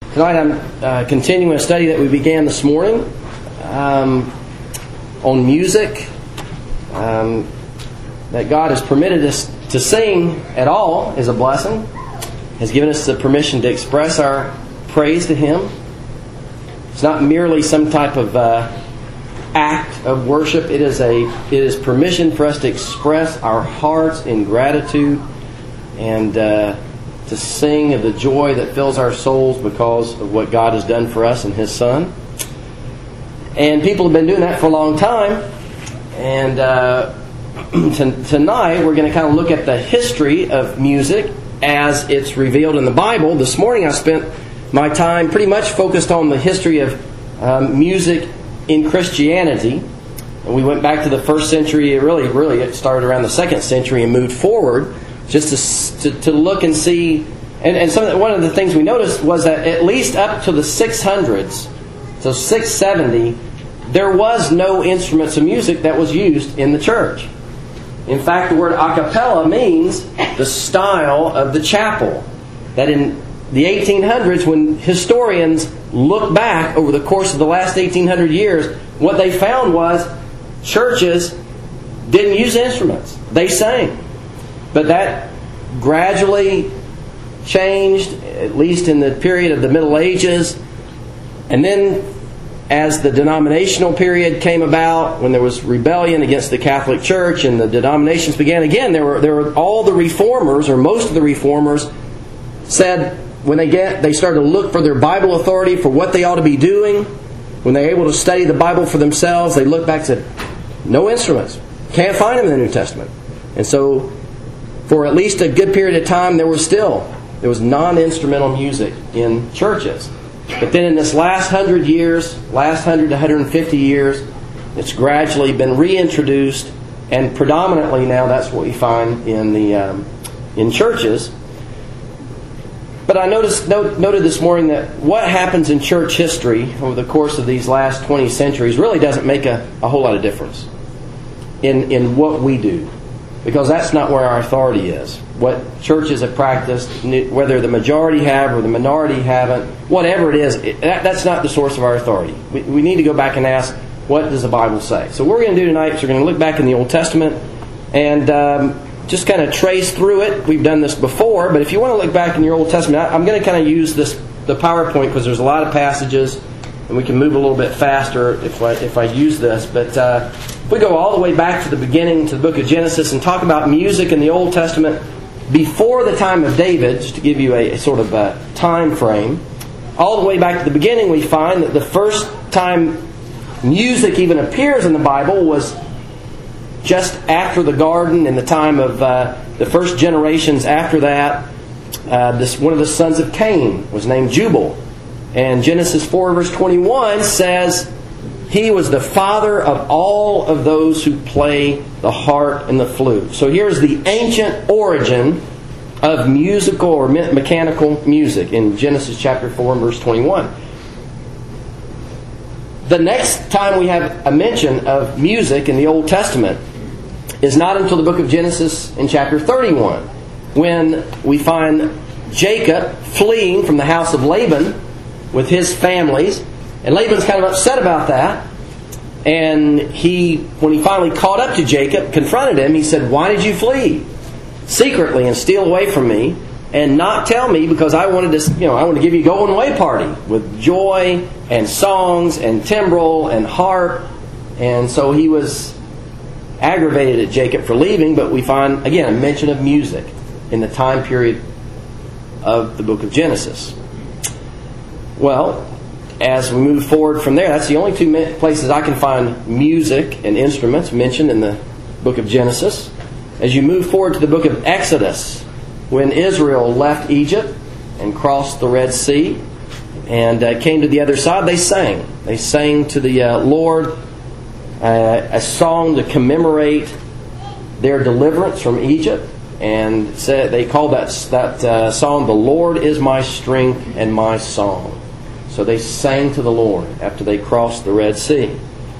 Tonight I'm continuing a study that we began this morning on music, that God has permitted us to sing at all is a blessing, has given us the permission to express our praise to Him. It's not merely some type of act of worship. It is permission for us to express our hearts in gratitude and to sing of the joy that fills our souls because of what God has done for us and His Son. And people have been doing that for a long time. And tonight we're going to kind of look at the history of music as it's revealed in the Bible. This morning I spent my time pretty much focused on the history of music in Christianity. And we went back to the first century. Really it started around the 2nd century and moved forward just to look and see. And one of the things we noticed was that at least up to the 600s, so 670, there was no instruments of music that was used in the church. In fact, the word a cappella means the style of the chapel. That in the 1800s, when historians look back over the course of the last 1800 years, what they found was churches didn't use instruments. They sang. But that gradually changed, at least in the period of the Middle Ages. And then as the denominational period came about, when there was rebellion against the Catholic Church and the denominations began again, there were all the reformers, or most of the reformers, said when they started to look for their Bible authority for what they ought to be doing, when they were able to study the Bible for themselves, they looked back and said, no instruments. Can't find them in the New Testament. And so for at least a good period of time, there was non-instrumental music in churches. But then in this last 100 years, last 100 to 150 years, it's gradually been reintroduced, and predominantly now that's what we find in churches. But I noted this morning that what happens in church history over the course of these last 20 centuries really doesn't make a whole lot of difference in what we do. Because that's not where our authority is. What churches have practiced, whether the majority have or the minority haven't, whatever it is, that's not the source of our authority. We need to go back and ask, what does the Bible say? So what we're going to do tonight is we're going to look back in the Old Testament and just kind of trace through it. We've done this before, but if you want to look back in your Old Testament, I'm going to kind of use the PowerPoint because there's a lot of passages and we can move a little bit faster if I use this. But if we go all the way back to the beginning, to the book of Genesis, and talk about music in the Old Testament before the time of David, just to give you a sort of a time frame, all the way back to the beginning, we find that the first time music even appears in the Bible was just after the garden, in the time of the first generations after that. One of the sons of Cain was named Jubal. And Genesis 4 verse 21 says he was the father of all of those who play the harp and the flute. So here's the ancient origin of musical or mechanical music in Genesis chapter 4 and verse 21. The next time we have a mention of music in the Old Testament is not until the book of Genesis in chapter 31, when we find Jacob fleeing from the house of Laban with his families. And Laban's kind of upset about that. And when he finally caught up to Jacob, confronted him, he said, "Why did you flee secretly and steal away from me and not tell me, because I wanted to give you a going away party with joy and songs and timbrel and harp." And so he was aggravated at Jacob for leaving, but we find, again, a mention of music in the time period of the book of Genesis. Well, as we move forward from there, that's the only two places I can find music and instruments mentioned in the book of Genesis. As you move forward to the book of Exodus, when Israel left Egypt and crossed the Red Sea and came to the other side, they sang. They sang to the Lord a song to commemorate their deliverance from Egypt. And they called that song, "The Lord is my strength and my song." So they sang to the Lord after they crossed the Red Sea.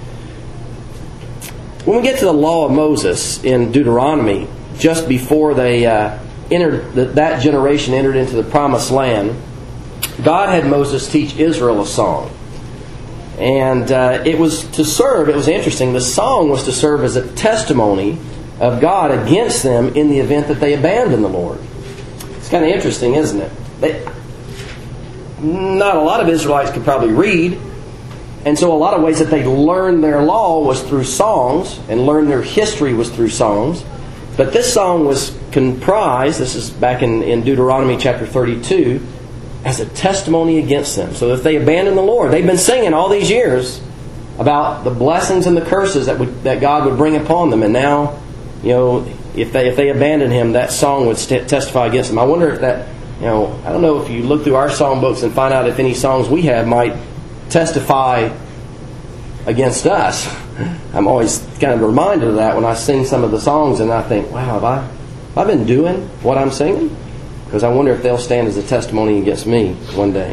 When we get to the law of Moses in Deuteronomy, just before they that generation entered into the promised land, God had Moses teach Israel a song. And it was interesting, the song was to serve as a testimony of God against them in the event that they abandoned the Lord. It's kind of interesting, isn't it? Not a lot of Israelites could probably read, and so a lot of ways that they learned their law was through songs, and learned their history was through songs. But this song was comprised, this is back in Deuteronomy chapter 32, as a testimony against them. So if they abandon the Lord, they've been singing all these years about the blessings and the curses that God would bring upon them, and now, if they abandon Him, that song would testify against them. I wonder if that, I don't know if you look through our songbooks and find out if any songs we have might testify against us. I'm always kind of reminded of that when I sing some of the songs, and I think, wow, have I been doing what I'm singing? Because I wonder if they'll stand as a testimony against me one day.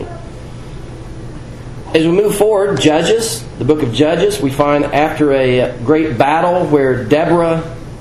As we move forward, Judges, the book of Judges, we find after a great battle where Deborah,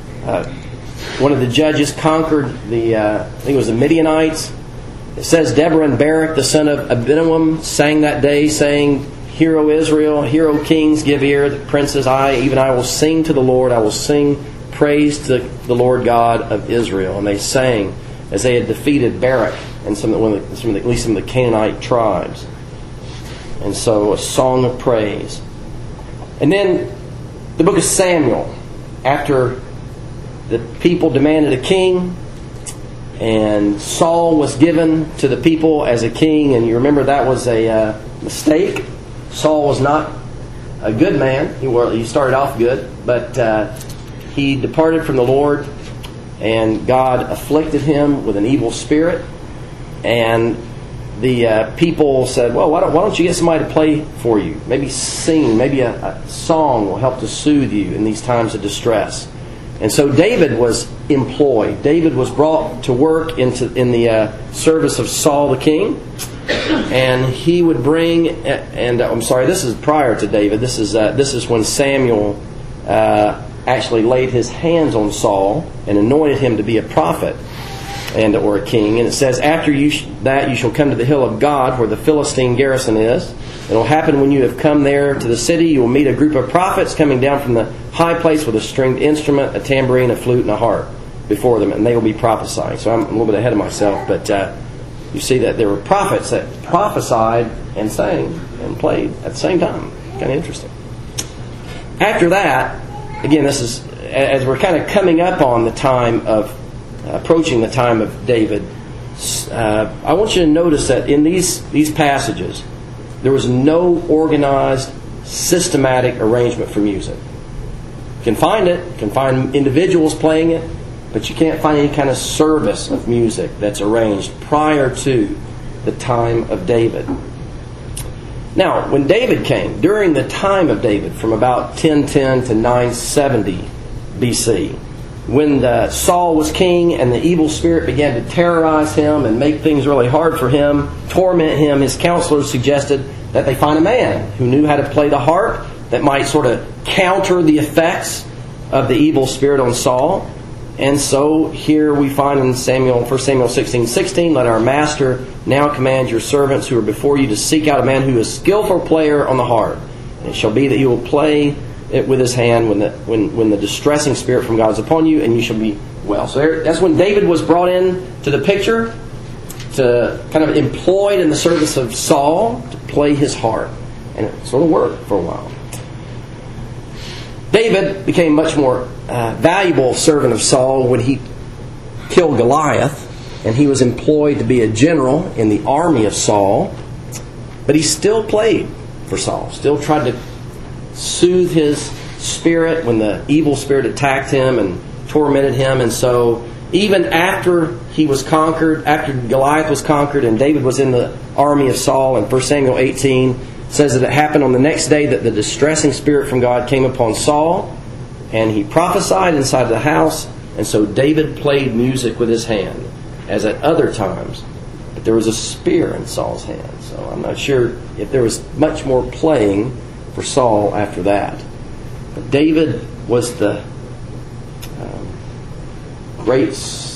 one of the judges, conquered I think it was the Midianites. It says Deborah and Barak, the son of Abinoam, sang that day, saying, "Hear, O Israel, hear, O kings, give ear, the princes, even I will sing to the Lord, I will sing praise to the Lord God of Israel." And they sang as they had defeated Barak and at least some of the Canaanite tribes. And so a song of praise. And then the book of Samuel, after the people demanded a king, and Saul was given to the people as a king, and you remember that was a mistake. Saul was not a good man. He started off good, but he departed from the Lord, and God afflicted him with an evil spirit. And the people said, well, why don't you get somebody to play for you? Maybe sing, maybe a song will help to soothe you in these times of distress. And so David was employed. David was brought to work in the service of Saul the king. And he would bring, and I'm sorry, this is prior to David. This is when Samuel actually laid his hands on Saul and anointed him to be a prophet or a king. And it says, after that you shall come to the hill of God, where the Philistine garrison is. It will happen when you have come there to the city, you will meet a group of prophets coming down from the high place with a stringed instrument, a tambourine, a flute, and a harp before them, and they will be prophesying. So I'm a little bit ahead of myself, but you see that there were prophets that prophesied and sang and played at the same time. Kind of interesting. After that, again, this is as we're kind of coming up on the time of approaching the time of David. I want you to notice that in these passages, there was no organized, systematic arrangement for music. You can find it, you can find individuals playing it, but you can't find any kind of service of music that's arranged prior to the time of David. Now, when David came, during the time of David, from about 1010 to 970 BC, when Saul was king and the evil spirit began to terrorize him and make things really hard for him, torment him, his counselors suggested that they find a man who knew how to play the harp that might sort of counter the effects of the evil spirit on Saul. And so here we find in 1 Samuel 16:16, let our master now command your servants who are before you to seek out a man who is skillful player on the harp. And it shall be that he will play it with his hand when the distressing spirit from God is upon you, and you shall be well. So that's when David was brought in to the picture, to kind of employed in the service of Saul to play his harp. And it sort of worked for a while. David became much more valuable servant of Saul when he killed Goliath, and he was employed to be a general in the army of Saul. But he still played for Saul, still tried to soothe his spirit when the evil spirit attacked him and tormented him. And so even after he was conquered, after Goliath was conquered and David was in the army of Saul, in 1 Samuel 18 says that it happened on the next day that the distressing spirit from God came upon Saul, and he prophesied inside the house. And so David played music with his hand, as at other times. But there was a spear in Saul's hand. So I'm not sure if there was much more playing for Saul after that. But David was the great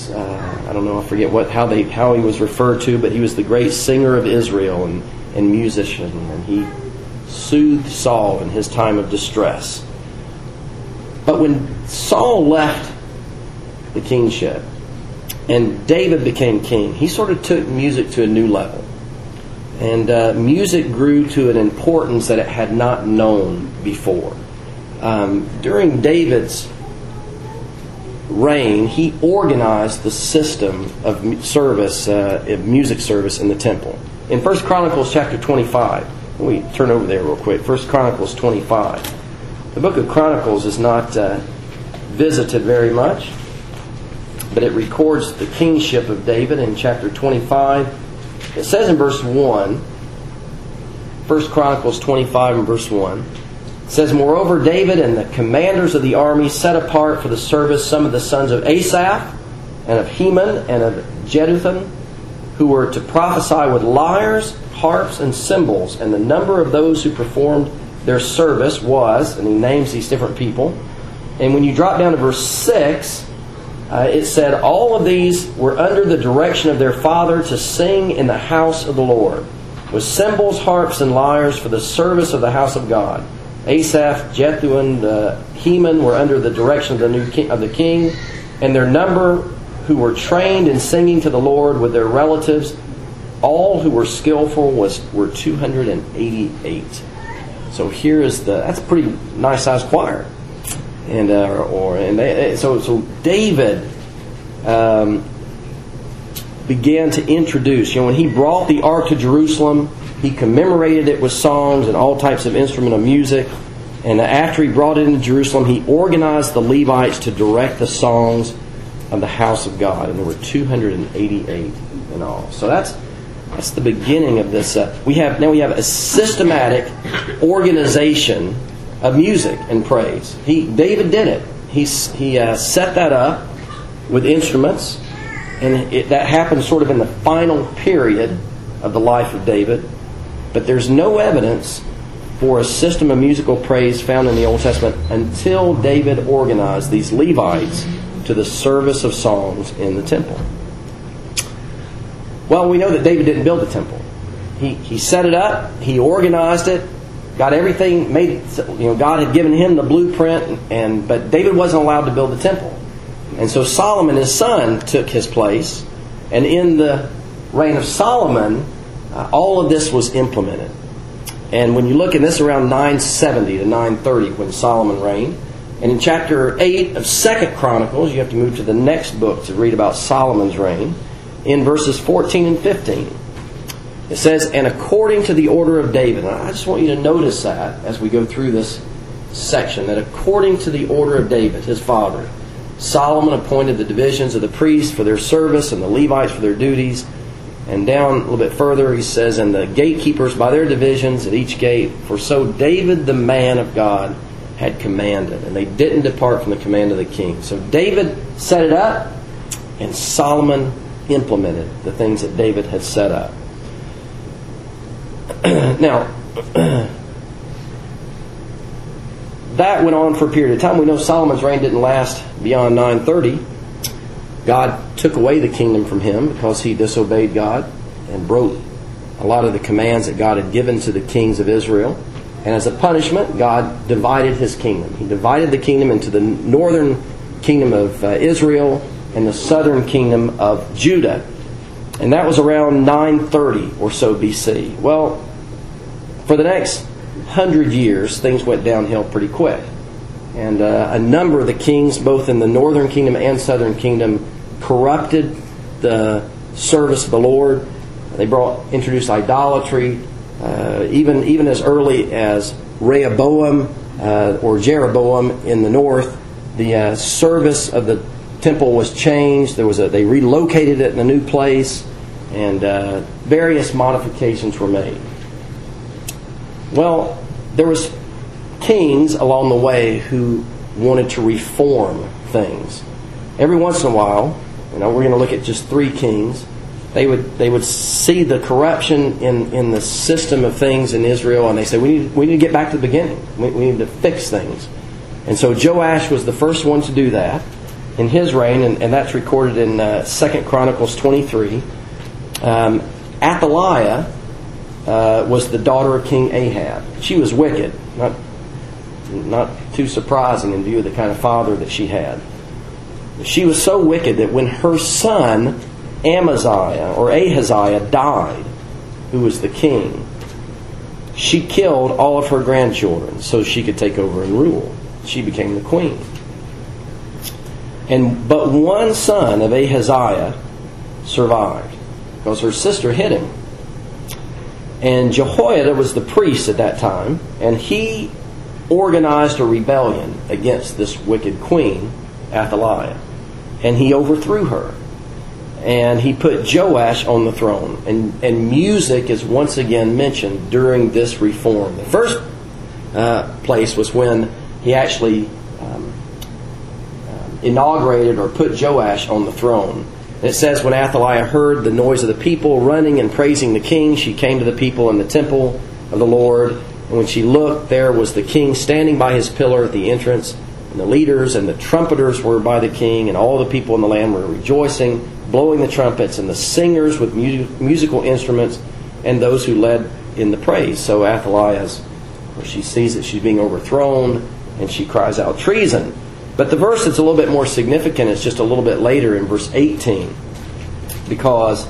was, I don't know, I forget how he was referred to, but he was the great singer of Israel and musician, and he soothed Saul in his time of distress. But when Saul left the kingship and David became king, he sort of took music to a new level. And music grew to an importance that it had not known before. During David's reign, he organized the system of service, of music service in the temple. In 1 Chronicles chapter 25, we turn over there real quick. 1 Chronicles 25. The book of Chronicles is not visited very much, but it records the kingship of David in chapter 25. It says in verse 1, 1 Chronicles 25 and verse 1, it says, "Moreover, David and the commanders of the army set apart for the service some of the sons of Asaph, and of Heman, and of Jeduthun, who were to prophesy with lyres, harps, and cymbals. And the number of those who performed their service was," and he names these different people. And when you drop down to verse 6, it said, "All of these were under the direction of their father to sing in the house of the Lord, with cymbals, harps, and lyres for the service of the house of God. Asaph, Jeduthun, Heman were under the direction of the king, and their number who were trained in singing to the Lord with their relatives, all who were skillful, were 288. So here is that's a pretty nice sized choir. So David began to introduce. When he brought the ark to Jerusalem, he commemorated it with songs and all types of instrumental music. And after he brought it into Jerusalem, he organized the Levites to direct the songs of the house of God, and there were 288 in all. So that's the beginning of this. We have a systematic organization of music and praise. David did it. He set that up with instruments, and that happened sort of in the final period of the life of David. But there's no evidence for a system of musical praise found in the Old Testament until David organized these Levites to the service of songs in the temple. Well, we know that David didn't build the temple. He set it up, he organized it, got everything made. God had given him the blueprint, but David wasn't allowed to build the temple. And so Solomon, his son, took his place. And in the reign of Solomon, all of this was implemented. And when you look at this, around 970 to 930 when Solomon reigned. And in chapter 8 of 2 Chronicles, you have to move to the next book to read about Solomon's reign. In verses 14 and 15, it says, "And according to the order of David," and I just want you to notice that as we go through this section, that according to the order of David, his father, Solomon appointed the divisions of the priests for their service and the Levites for their duties. And down a little bit further, he says, "And the gatekeepers by their divisions at each gate. For so David, the man of God, had commanded, and they didn't depart from the command of the king." So David set it up, and Solomon implemented the things that David had set up. Now, that went on for a period of time. We know Solomon's reign didn't last beyond 930. God took away the kingdom from him because he disobeyed God and broke a lot of the commands that God had given to the kings of Israel. And as a punishment, God divided his kingdom. He divided the kingdom into the northern kingdom of Israel and the southern kingdom of Judah. And that was around 930 or so BC. Well, for the next 100 years, things went downhill pretty quick. And a number of the kings, both in the northern kingdom and southern kingdom, corrupted the service of the Lord. They introduced idolatry, even as early as Rehoboam or Jeroboam in the north. The service of the temple was changed. They relocated it in a new place, and various modifications were made. Well, there was kings along the way who wanted to reform things. Every once in a while, we're going to look at just 3 kings. They would see the corruption in the system of things in Israel, and they say, we need to get back to the beginning. We need to fix things. And so Joash was the first one to do that. in his reign, and that's recorded in 2 Chronicles 23. Athaliah was the daughter of King Ahab. She was wicked, not too surprising in view of the kind of father that she had. She was so wicked that when her son Ahaziah died, who was the king, she killed all of her grandchildren so she could take over and rule. She became the queen. But one son of Ahaziah survived because her sister hid him. And Jehoiada was the priest at that time, and he organized a rebellion against this wicked queen, Athaliah. And he overthrew her. And he put Joash on the throne. And music is once again mentioned during this reform. The first place was when he actually inaugurated or put Joash on the throne. And it says, when Athaliah heard the noise of the people running and praising the king, she came to the people in the temple of the Lord. And when she looked, there was the king standing by his pillar at the entrance. And the leaders and the trumpeters were by the king, and all the people in the land were rejoicing, blowing the trumpets, and the singers with musical instruments, and those who led in the praise. So Athaliah's, she sees that she's being overthrown, and she cries out, treason. But the verse that's a little bit more significant is just a little bit later in verse 18, because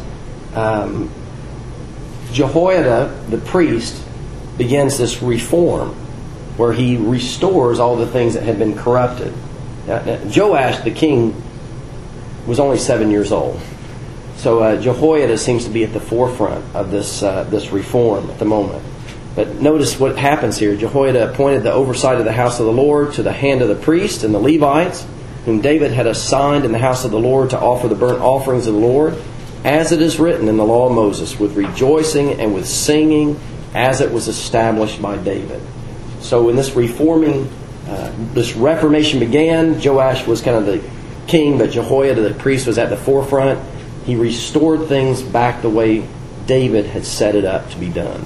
Jehoiada, the priest, begins this reform where he restores all the things that had been corrupted. Joash, the king, was only 7 years old. So Jehoiada seems to be at the forefront of this reform at the moment. But notice what happens here. Jehoiada appointed the oversight of the house of the Lord to the hand of the priests and the Levites, whom David had assigned in the house of the Lord to offer the burnt offerings of the Lord, as it is written in the law of Moses, with rejoicing and with singing, as it was established by David. So when this this reformation began, Joash was kind of the king, but Jehoiada, the priest, was at the forefront. He restored things back the way David had set it up to be done.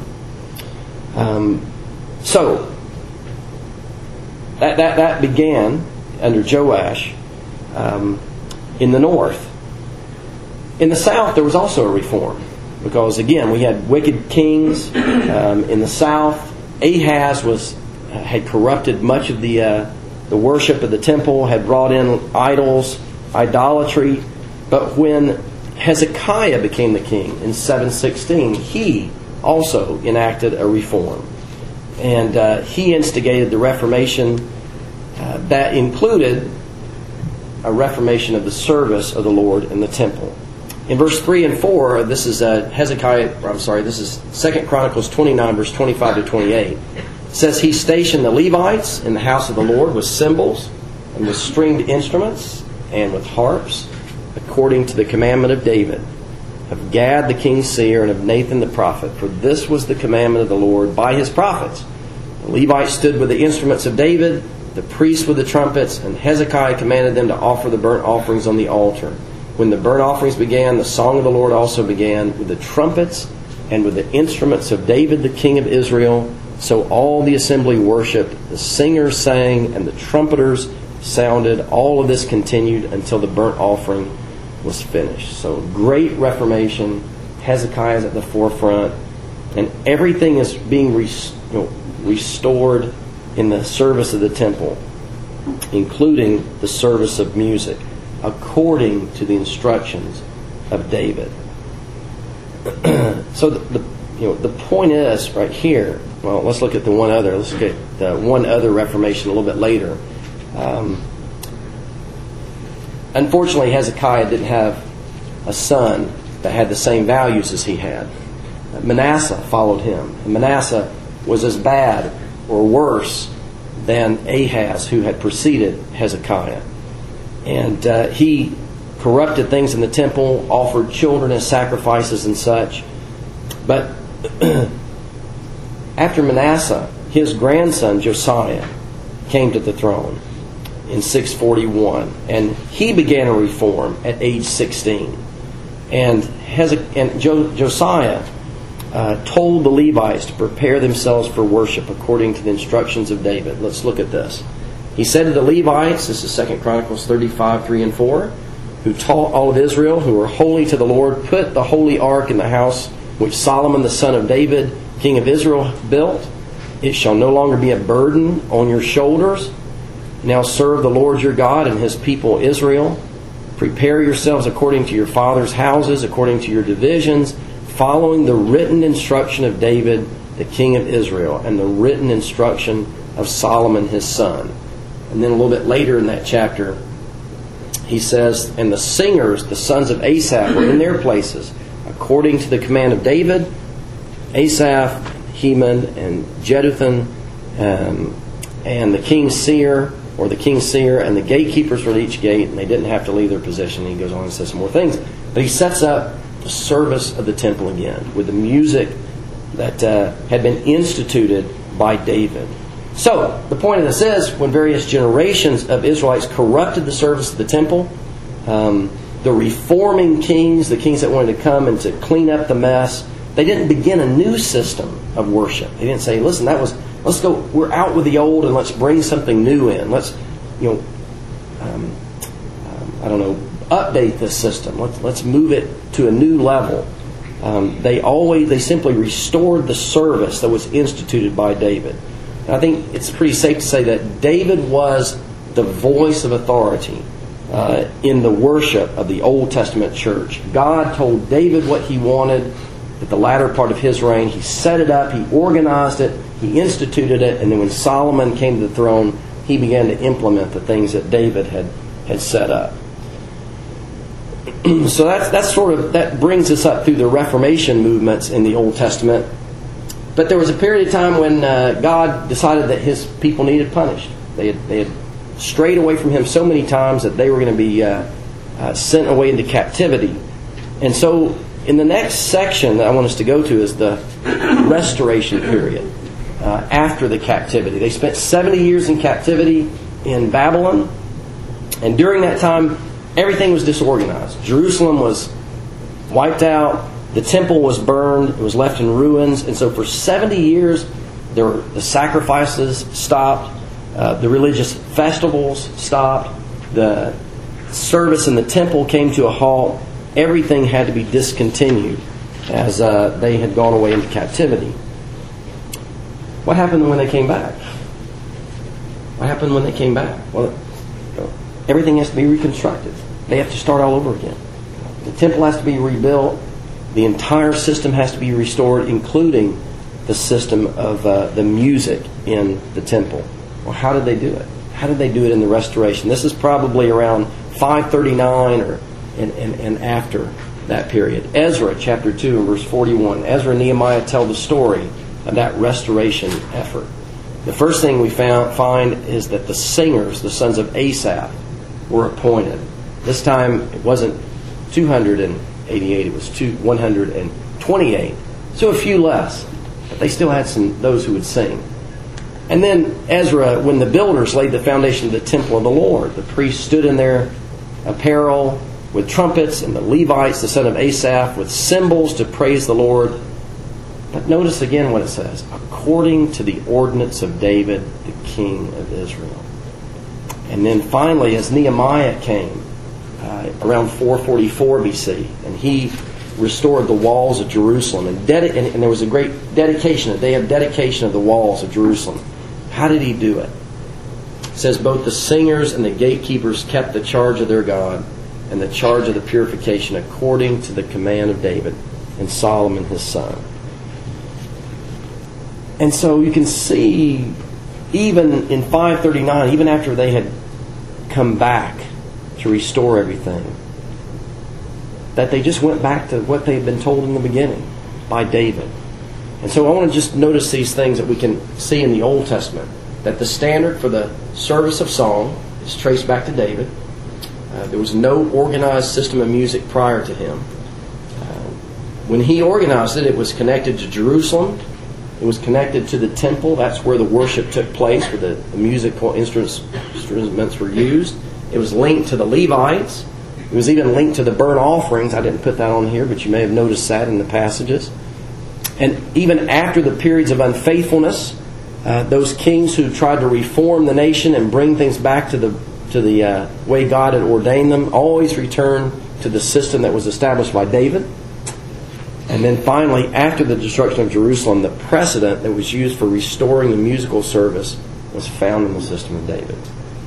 So that began under Joash in the north. In the south, there was also a reform, because again we had wicked kings in the south. Ahaz had corrupted much of the worship of the temple, had brought in idols, idolatry. But when Hezekiah became the king in 716, he also enacted a reform. And he instigated the Reformation that included a reformation of the service of the Lord in the temple. In verse 3 and 4, this is this is 2 Chronicles 29, verse 25 to 28. It says, he stationed the Levites in the house of the Lord with cymbals and with stringed instruments and with harps, according to the commandment of David, of Gad the king's seer, and of Nathan the prophet. For this was the commandment of the Lord by his prophets. The Levites stood with the instruments of David, the priests with the trumpets, and Hezekiah commanded them to offer the burnt offerings on the altar. When the burnt offerings began, the song of the Lord also began, with the trumpets and with the instruments of David the king of Israel. So all the assembly worshipped, the singers sang, and the trumpeters sounded. All of this continued until the burnt offering was finished. So great reformation. Hezekiah is at the forefront, and everything is being restored in the service of the temple, including the service of music, according to the instructions of David. So the point is right here. Well, let's look at the one other. Let's look at the one other reformation a little bit later. Unfortunately, Hezekiah didn't have a son that had the same values as he had. Manasseh followed him. And Manasseh was as bad or worse than Ahaz, who had preceded Hezekiah. And he corrupted things in the temple, offered children as sacrifices and such. But after Manasseh, his grandson Josiah came to the throne in 641, and he began a reform at age 16. And Josiah told the Levites to prepare themselves for worship according to the instructions of David. Let's look at this. He said to the Levites, this is 2 Chronicles 35, 3 and 4, who taught all of Israel, who were holy to the Lord, put the holy ark in the house which Solomon the son of David, king of Israel, built. It shall no longer be a burden on your shoulders. Now serve the Lord your God and His people Israel. Prepare yourselves according to your father's houses, according to your divisions, following the written instruction of David, the king of Israel, and the written instruction of Solomon his son. And then a little bit later in that chapter, he says, and the singers, the sons of Asaph, were in their places, according to the command of David, Asaph, Heman, and Jeduthun, and the king's seer, or the king's seer, and the gatekeepers for each gate, and they didn't have to leave their position. He goes on and says some more things. But he sets up the service of the temple again, with the music that had been instituted by David. So, the point of this is, when various generations of Israelites corrupted the service of the temple, the reforming kings, the kings that wanted to come and to clean up the mess, they didn't begin a new system of worship. They didn't say, listen, let's go, we're out with the old and let's bring something new in. Let's, update this system. Let's move it to a new level. They simply restored the service that was instituted by David. And I think it's pretty safe to say that David was the voice of authority in the worship of the Old Testament church. God told David what He wanted at the latter part of his reign. He set it up, He organized it, He instituted it, and then when Solomon came to the throne, he began to implement the things that David had set up. So that brings us up through the Reformation movements in the Old Testament. But there was a period of time when God decided that His people needed punished. They had strayed away from Him so many times that they were going to be sent away into captivity. And so in the next section that I want us to go to is the restoration period after the captivity. They spent 70 years in captivity in Babylon. And during that time, everything was disorganized. Jerusalem was wiped out. The temple was burned. It was left in ruins. And so for 70 years, the sacrifices stopped. The religious festivals stopped. The service in the temple came to a halt. Everything had to be discontinued as they had gone away into captivity. What happened when they came back? What happened when they came back? Well, everything has to be reconstructed. They have to start all over again. The temple has to be rebuilt. The entire system has to be restored, including the system of the music in the temple. Well, how did they do it? How did they do it in the restoration? This is probably around 539 and after that period. Ezra chapter 2 and verse 41. Ezra and Nehemiah tell the story of that restoration effort. The first thing we find is that the singers, the sons of Asaph, were appointed. This time it wasn't 288, it was 128. So a few less. But they still had those who would sing. And then Ezra, when the builders laid the foundation of the temple of the Lord, the priests stood in their apparel with trumpets, and the Levites, the son of Asaph, with cymbals to praise the Lord. But notice again what it says, according to the ordinance of David, the king of Israel. And then finally, as Nehemiah came, around 444 BC, and he restored the walls of Jerusalem, and there was a great dedication, a day of dedication of the walls of Jerusalem. How did he do it? It says, both the singers and the gatekeepers kept the charge of their God and the charge of the purification according to the command of David and Solomon his son. And so you can see, even in 539, even after they had come back to restore everything, that they just went back to what they had been told in the beginning by David. And so I want to just notice these things that we can see in the Old Testament. That the standard for the service of song is traced back to David. There was no organized system of music prior to him. When he organized it, it was connected to Jerusalem. It was connected to the temple. That's where the worship took place, where the musical instruments were used. It was linked to the Levites. It was even linked to the burnt offerings. I didn't put that on here, but you may have noticed that in the passages. And even after the periods of unfaithfulness, those kings who tried to reform the nation and bring things back to the way God had ordained them always returned to the system that was established by David. And then finally, after the destruction of Jerusalem, the precedent that was used for restoring the musical service was found in the system of David.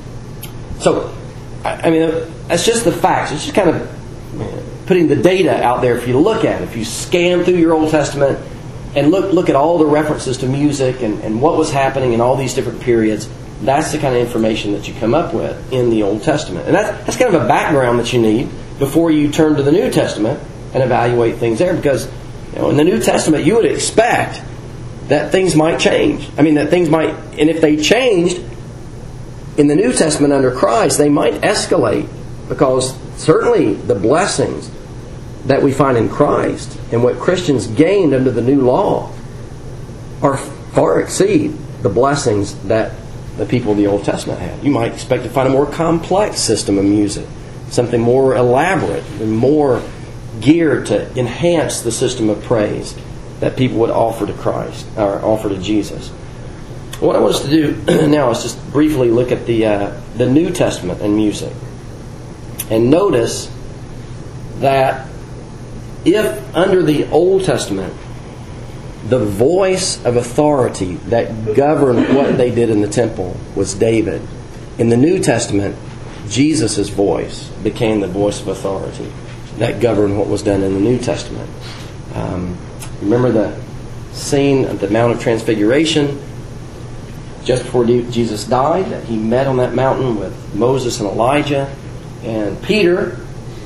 So, I mean, that's just the facts. It's just kind of putting the data out there for you to look at. If you scan through your Old Testament and look at all the references to music and what was happening in all these different periods, that's the kind of information that you come up with in the Old Testament. And that's kind of a background that you need before you turn to the New Testament and evaluate things there. Because in the New Testament, you would expect that things might change. I mean, that things might, and if they changed in the New Testament under Christ, they might escalate, because certainly the blessings that we find in Christ and what Christians gained under the new law are far exceed the blessings that the people of the Old Testament had. You might expect to find a more complex system of music, something more elaborate and more geared to enhance the system of praise that people would offer to Christ, or offer to Jesus. What I want us to do now is just briefly look at the New Testament and music. And notice that if under the Old Testament the voice of authority that governed what they did in the temple was David, in the New Testament, Jesus' voice became the voice of authority that governed what was done in the New Testament. Remember the scene at the Mount of Transfiguration, just before Jesus died, that he met on that mountain with Moses and Elijah and Peter,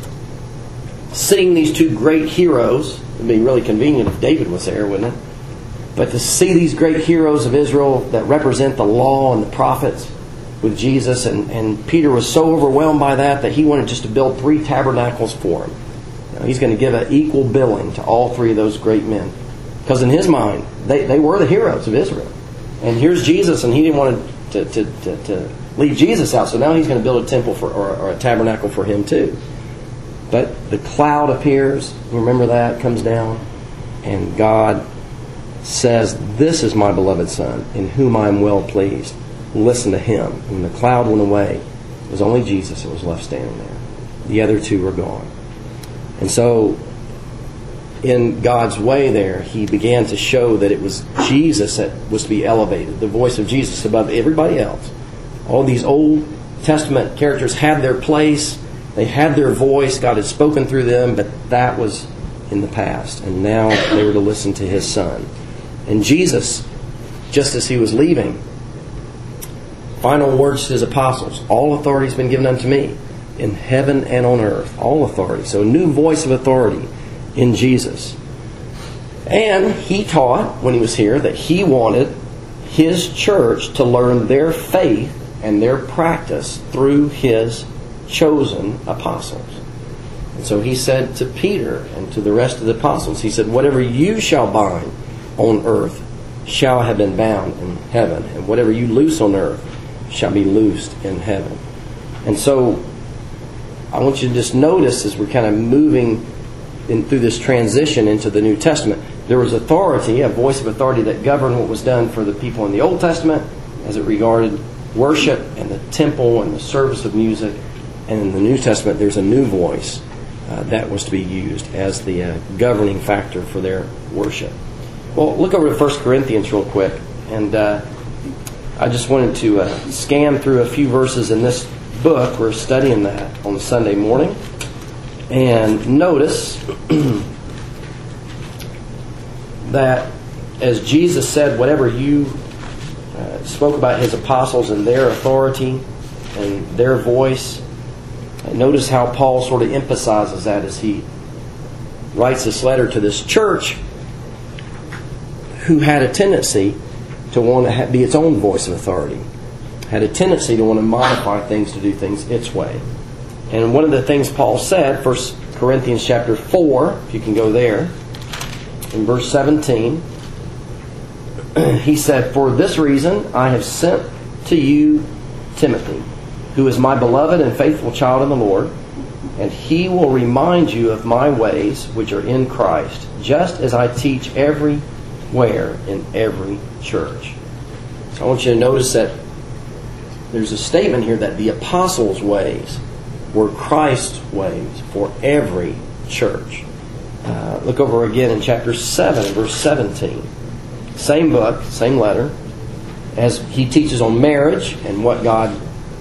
seeing these two great heroes. It would be really convenient if David was there, wouldn't it? But to see these great heroes of Israel that represent the law and the prophets with Jesus, and Peter was so overwhelmed by that he wanted just to build 3 tabernacles for him. He's going to give an equal billing to all 3 of those great men. Because in his mind, they were the heroes of Israel. And here's Jesus, and he didn't want to leave Jesus out, so now he's going to build a temple or a tabernacle for him too. But the cloud appears, remember that, comes down, and God says, "This is my beloved Son, in whom I am well pleased. Listen to him." When the cloud went away, it was only Jesus that was left standing there. The other 2 were gone. And so, in God's way there, he began to show that it was Jesus that was to be elevated, the voice of Jesus above everybody else. All these Old Testament characters had their place, they had their voice, God had spoken through them, but that was in the past. And now they were to listen to his Son. And Jesus, just as he was leaving, final words to his apostles, "All authority has been given unto me, in heaven and on earth." All authority. So a new voice of authority in Jesus. And he taught, when he was here, that he wanted his church to learn their faith and their practice through his chosen apostles. And so he said to Peter and to the rest of the apostles, he said, "Whatever you shall bind on earth shall have been bound in heaven, and whatever you loose on earth shall be loosed in heaven." And so I want you to just notice, as we're kind of moving through this transition into the New Testament, there was authority, a voice of authority that governed what was done for the people in the Old Testament as it regarded worship and the temple and the service of music. And in the New Testament, there's a new voice that was to be used as the governing factor for their worship. Well, look over to 1 Corinthians real quick. And I just wanted to scan through a few verses in this book. We're studying that on Sunday morning. And notice that as Jesus said, whatever you spoke about his apostles and their authority and their voice, notice how Paul sort of emphasizes that as he writes this letter to this church who had a tendency to want to be its own voice of authority, had a tendency to want to modify things, to do things its way. And one of the things Paul said, 1 Corinthians chapter 4, if you can go there, in verse 17, he said, "For this reason I have sent to you Timothy, who is my beloved and faithful child in the Lord, and he will remind you of my ways which are in Christ, just as I teach everywhere in every church." So I want you to notice that there's a statement here that the apostles' ways were Christ's ways for every church. Look over again in chapter 7, verse 17. Same book, same letter, as he teaches on marriage and what God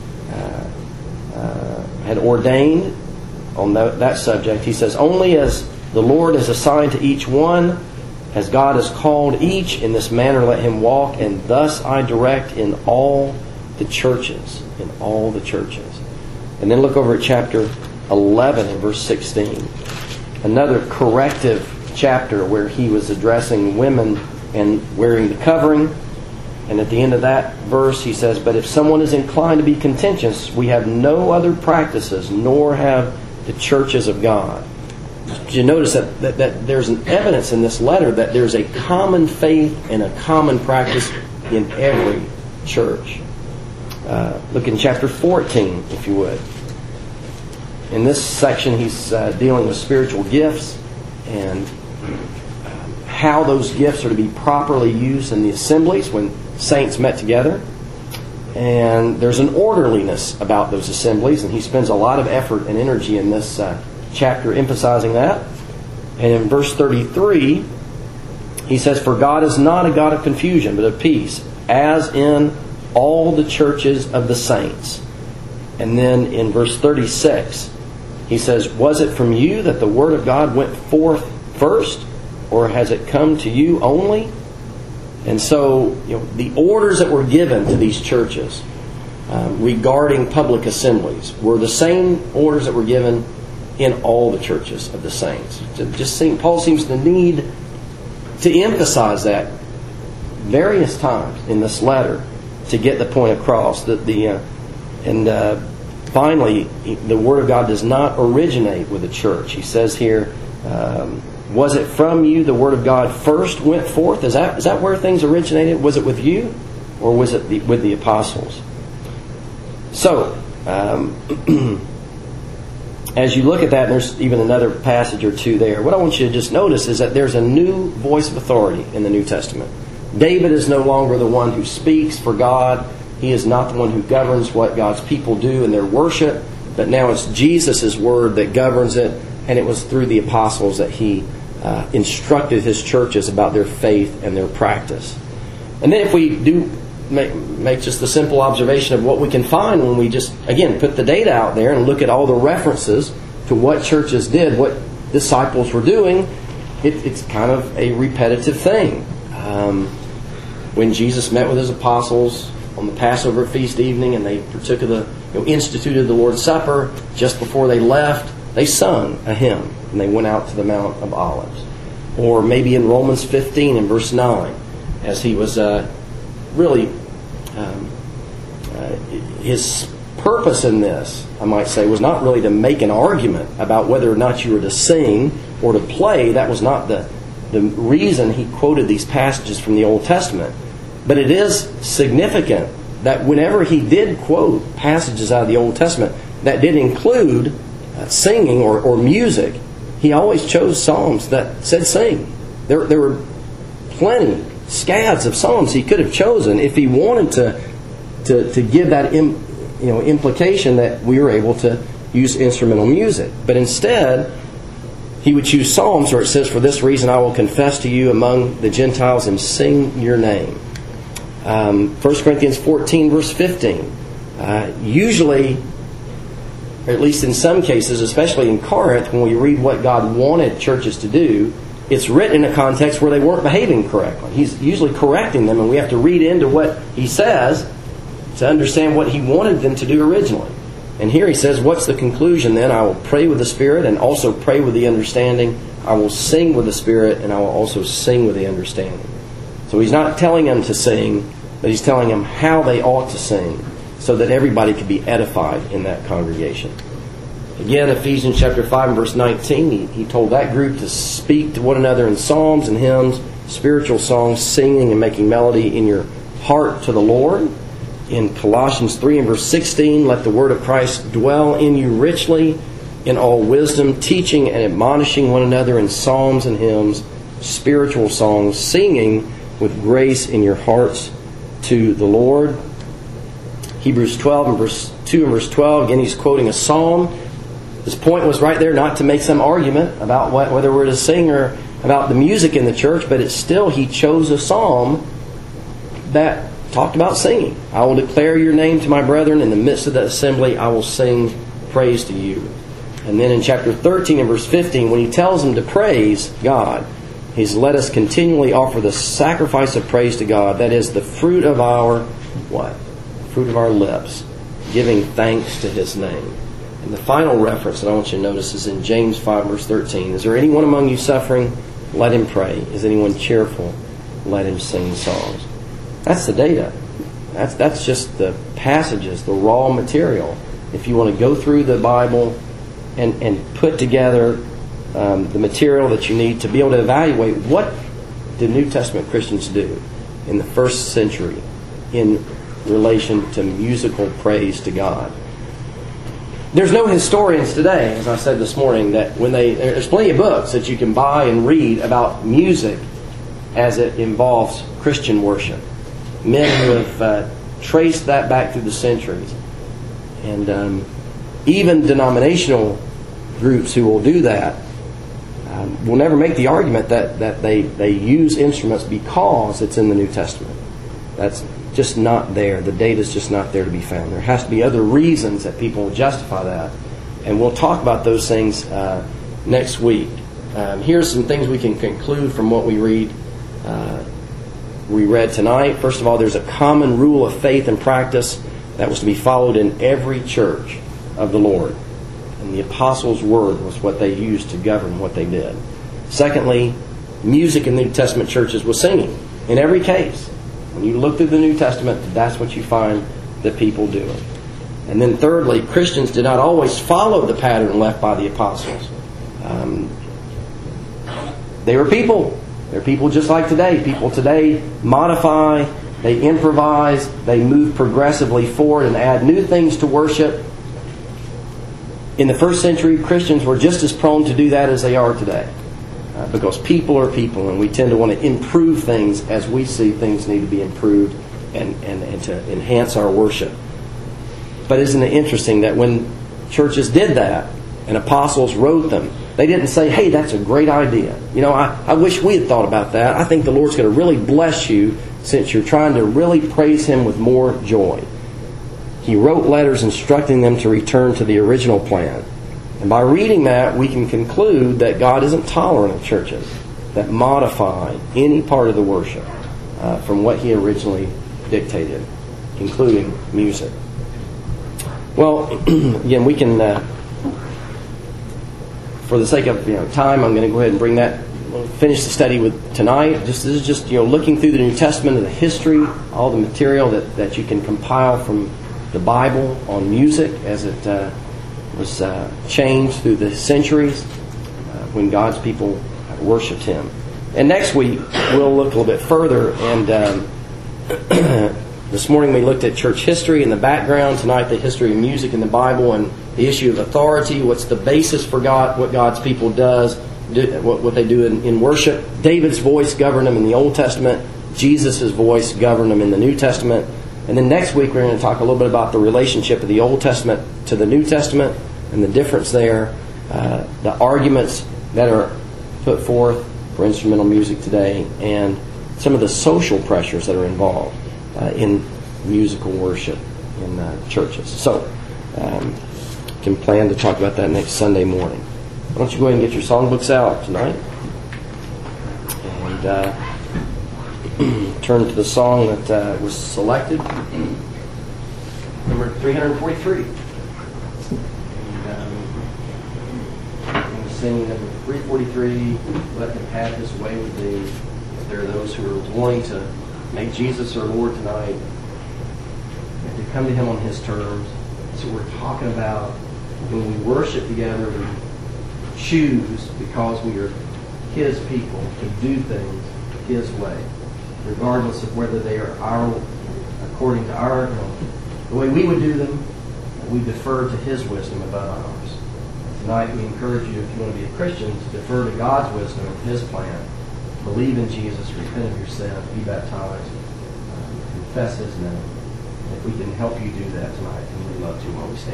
had ordained on that subject. He says, only as the Lord has assigned to each one, as God has called each, in this manner let him walk, and thus I direct in all the churches. In all the churches. And then look over at chapter 11 and verse 16. Another corrective chapter where he was addressing women and wearing the covering. And at the end of that verse he says, but if someone is inclined to be contentious, we have no other practices, nor have the churches of God. Did you notice that there's an evidence in this letter that there's a common faith and a common practice in every church? Look in chapter 14, if you would. In this section, he's dealing with spiritual gifts and how those gifts are to be properly used in the assemblies when saints met together. And there's an orderliness about those assemblies, and he spends a lot of effort and energy in this chapter emphasizing that. And in verse 33, he says, for God is not a God of confusion, but of peace, as in all the churches of the saints. And then in verse 36, he says, was it from you that the word of God went forth first, or has it come to you only? And so, the orders that were given to these churches regarding public assemblies were the same orders that were given in all the churches of the saints. Paul seems to need to emphasize that various times in this letter to get the point across. Finally, the Word of God does not originate with the church. He says here, was it from you the Word of God first went forth? Is that where things originated? Was it with you? Or was it with the apostles? So, as you look at that, and there's even another passage or two there, what I want you to just notice is that there's a new voice of authority in the New Testament. David is no longer the one who speaks for God. He is not the one who governs what God's people do in their worship, but now it's Jesus' word that governs it, and it was through the apostles that he instructed his churches about their faith and their practice. And then if we do make just the simple observation of what we can find when we just, again, put the data out there and look at all the references to what churches did, what disciples were doing, it's kind of a repetitive thing. When Jesus met with his apostles on the Passover feast evening and they partook of instituted the Lord's Supper, just before they left, they sung a hymn and they went out to the Mount of Olives. Or maybe in Romans 15 and verse 9, as he was his purpose in this, I might say, was not really to make an argument about whether or not you were to sing or to play. That was not the reason he quoted these passages from the Old Testament. But it is significant that whenever he did quote passages out of the Old Testament that did include singing or music, he always chose psalms that said sing. There were plenty, scads of psalms he could have chosen if he wanted to give that implication that we were able to use instrumental music. But instead, he would choose psalms where it says, for this reason I will confess to you among the Gentiles and sing your name. 1 Corinthians 14 verse 15. Usually, or at least in some cases, especially in Corinth, when we read what God wanted churches to do, it's written in a context where they weren't behaving correctly. He's usually correcting them, and we have to read into what he says to understand what he wanted them to do originally. And here he says, what's the conclusion then? I will pray with the Spirit and also pray with the understanding. I will sing with the Spirit and I will also sing with the understanding. So he's not telling them to sing, but he's telling them how they ought to sing so that everybody could be edified in that congregation. Again, Ephesians chapter 5 and verse 19, he told that group to speak to one another in psalms and hymns, spiritual songs, singing and making melody in your heart to the Lord. In Colossians 3 and verse 16, let the word of Christ dwell in you richly in all wisdom, teaching and admonishing one another in psalms and hymns, spiritual songs, singing with grace in your hearts to the Lord. Hebrews 12 and verse 2 and verse 12, again he's quoting a psalm. His point was right there not to make some argument about whether we're to sing or about the music in the church, but it's still, he chose a psalm that talked about singing. I will declare your name to my brethren. In the midst of the assembly, I will sing praise to you. And then in chapter 13 and verse 15, when he tells them to praise God, he's let us continually offer the sacrifice of praise to God. That is the fruit of our, what? Fruit of our lips, giving thanks to His name. And the final reference that I want you to notice is in James 5 verse 13. Is there anyone among you suffering? Let him pray. Is anyone cheerful? Let him sing songs. That's the data. That's just the passages, the raw material. If you want to go through the Bible and put together the material that you need to be able to evaluate what did New Testament Christians do in the first century in relation to musical praise to God. There's no historians today, as I said this morning, that there's plenty of books that you can buy and read about music as it involves Christian worship. Men who have traced that back through the centuries. And even denominational groups who will do that will never make the argument that they use instruments because it's in the New Testament. That's just not there. The data's just not there to be found. There has to be other reasons that people will justify that. And we'll talk about those things next week. Here's some things we can conclude from what we read tonight. First of all, there's a common rule of faith and practice that was to be followed in every church of the Lord. And the apostles' word was what they used to govern what they did. Secondly, music in the New Testament churches was singing in every case. When you look through the New Testament, that's what you find the people doing. And then thirdly, Christians did not always follow the pattern left by the apostles. They were people. They're people just like today. People today modify, they improvise, they move progressively forward and add new things to worship. In the first century, Christians were just as prone to do that as they are today. Because people are people, and we tend to want to improve things as we see things need to be improved and to enhance our worship. But isn't it interesting that when churches did that and apostles wrote them, they didn't say, hey, that's a great idea. You know, I wish we had thought about that. I think the Lord's going to really bless you since you're trying to really praise Him with more joy. He wrote letters instructing them to return to the original plan. And by reading that, we can conclude that God isn't tolerant of churches that modify any part of the worship from what He originally dictated, including music. Well, again, we can, for the sake of time, I'm going to go ahead and bring that, finish the study with tonight. This is just looking through the New Testament and the history, all the material that you can compile from the Bible on music as it was changed through the centuries when God's people worshipped Him. And next week, we'll look a little bit further. And this morning we looked at church history and the background. Tonight, the history of music in the Bible and the issue of authority. What's the basis for God, what God's people what they do in worship. David's voice governed them in the Old Testament. Jesus' voice governed them in the New Testament. And then next week we're going to talk a little bit about the relationship of the Old Testament to the New Testament and the difference there, the arguments that are put forth for instrumental music today, and some of the social pressures that are involved in musical worship in churches. So, can plan to talk about that next Sunday morning. Why don't you go ahead and get your songbooks out tonight and turn to the song that was selected, number 343. And sing number 343, Let Him Have His Way with Thee. If there are those who are wanting to make Jesus our Lord tonight, and to come to Him on His terms. That's what we're talking about. When we worship together, we choose, because we are His people, to do things His way, regardless of whether they are according to the way we would do them. We defer to His wisdom above ours. Tonight we encourage you, if you want to be a Christian, to defer to God's wisdom and His plan. Believe in Jesus, repent of your sins, be baptized, confess His name. If we can help you do that tonight, then we'd love to while we stand.